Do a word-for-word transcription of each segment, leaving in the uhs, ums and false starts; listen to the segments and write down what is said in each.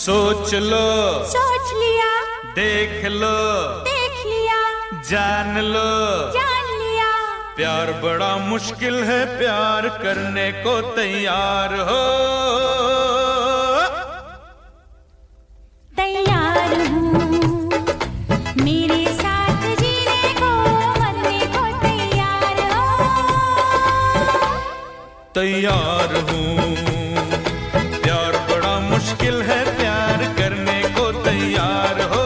सोच लो, सोच लिया, देख लो, देख लिया, जान लो, जान लिया। प्यार बड़ा मुश्किल है, प्यार करने को तैयार हो। तैयार हूँ मेरे साथ जीने को, मरने को तैयार हो। तैयार हूँ, प्यार बड़ा मुश्किल है, प्यार करने को तैयार हो।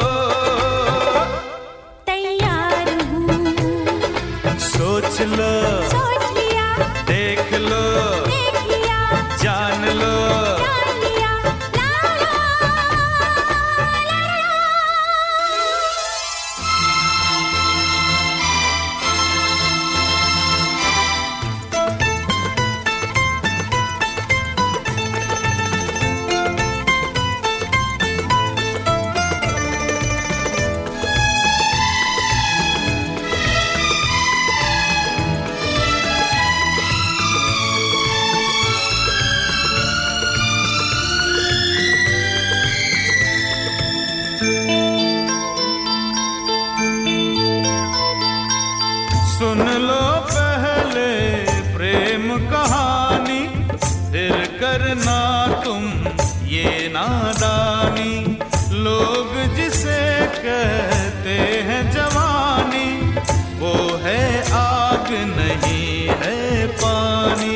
तैयार हूँ, सोच लो, सोच लिया, देख लो, देख लिया, जान लो, जान लिया। ला ला ला ला। सुन लो पहले प्रेम कहानी, फिर करना तुम ये नादानी। लोग जिसे कहते हैं जवानी, वो है आग नहीं है पानी।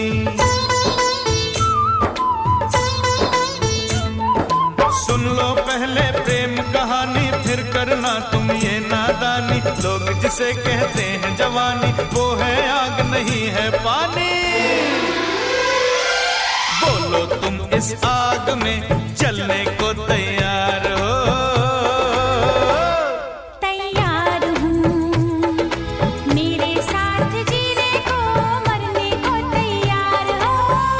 सुन लो पहले प्रेम कहानी, फिर करना तुम ये नादानी। लोग जिसे कहते हैं जवानी, वो है आग नहीं है पानी। बोलो तुम इस आग में जलने को तैयार हो। तैयार हूँ मेरे साथ जीने को, मरने को तैयार हो।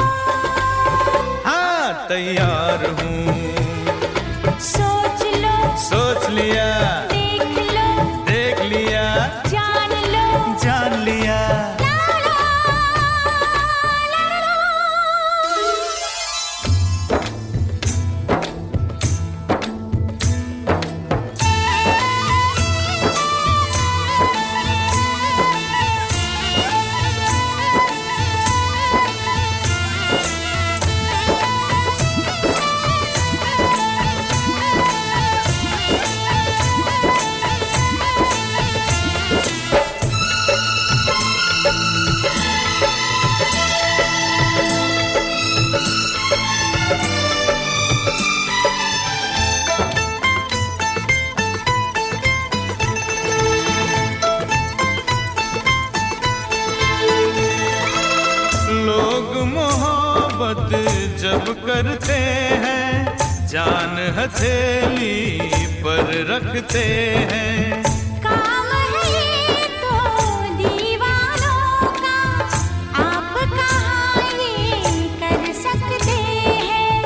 हाँ तैयार हूँ, सोच लो, सोच लिया, देख लो, देख लिया, जान लो, जान लिया। ला ला ला ला। लोग मोहब्बत जब करते हैं, जान हथेली पर रखते हैं। काम है ये तो दीवानों का, आप कहाँ ये कर सकते हैं।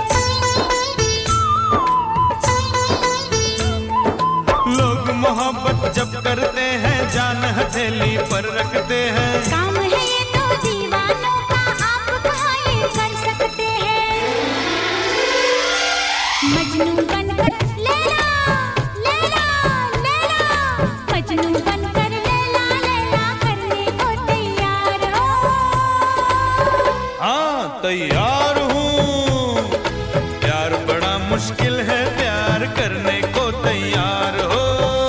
लोग मोहब्बत जब करते हैं, जान हथेली पर रखते हैं। काम है ये तो दीवानों का, आप कहाँ ये कर सकते हैं। मजनू बनकर लैला लैला लैला, मजनू बनकर लैला लैला करने को तैयार हो। हाँ तैयार हूँ, प्यार बड़ा मुश्किल है, प्यार करने को तैयार हो।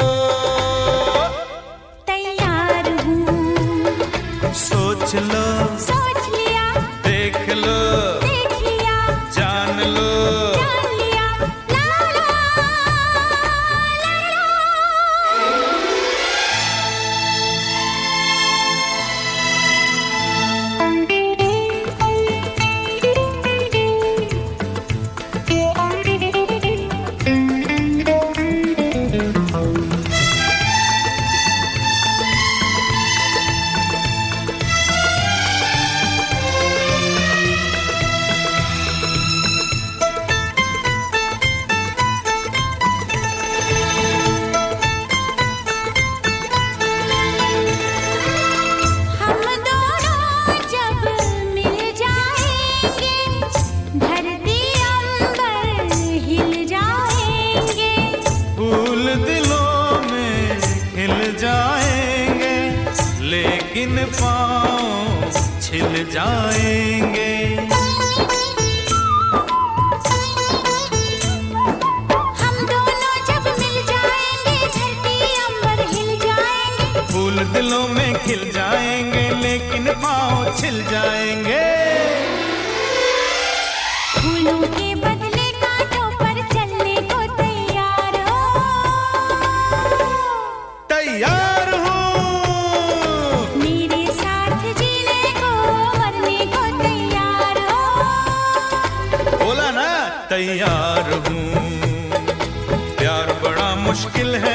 तैयार हूँ, सोच लो, सोच लिया, देख लो, देख लिया, जान लो, जान लिया। ला ला ला ला। लेकिन पाँव छिल जाएंगे। फूल दिलों में खिल जाएंगे लेकिन पाँव छिल जाएंगे। फूलों के बदले कांटों पर चलने को तैयार हो। तैयार हूँ। मेरे साथ जीने को मरने को तैयार हो। बोला ना तैयार हूँ। प्यार बड़ा मुश्किल है